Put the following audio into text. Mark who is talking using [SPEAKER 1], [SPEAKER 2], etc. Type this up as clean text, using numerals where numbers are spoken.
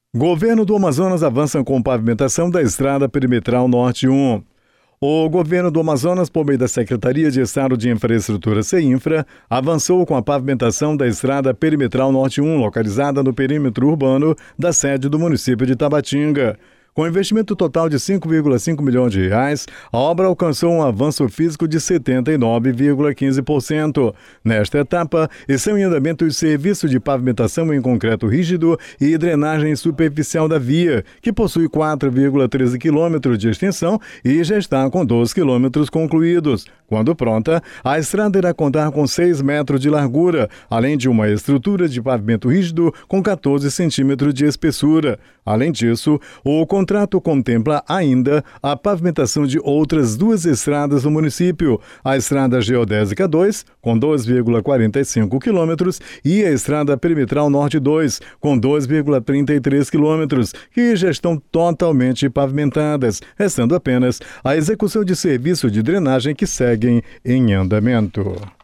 [SPEAKER 1] Governo do Amazonas avança com pavimentação da Estrada Perimetral Norte 1. O governo do Amazonas, por meio da Secretaria de Estado de Infraestrutura (CEINFRA), avançou com a pavimentação da Estrada Perimetral Norte 1, localizada no perímetro urbano da sede do município de Tabatinga. Com investimento total de R$ 5,5 milhões, a obra alcançou um avanço físico de 79,15%. Nesta etapa, estão em andamento os serviços de pavimentação em concreto rígido e drenagem superficial da via, que possui 4,13 quilômetros de extensão e já está com 12 quilômetros concluídos. Quando pronta, a estrada irá contar com 6 metros de largura, além de uma estrutura de pavimento rígido com 14 centímetros de espessura. Além disso, o contrato contempla ainda a pavimentação de outras 2 estradas no município, a Estrada Geodésica 2, com 2,45 quilômetros, e a Estrada Perimetral Norte 2, com 2,33 quilômetros, que já estão totalmente pavimentadas, restando apenas a execução de serviço de drenagem que seguem em andamento.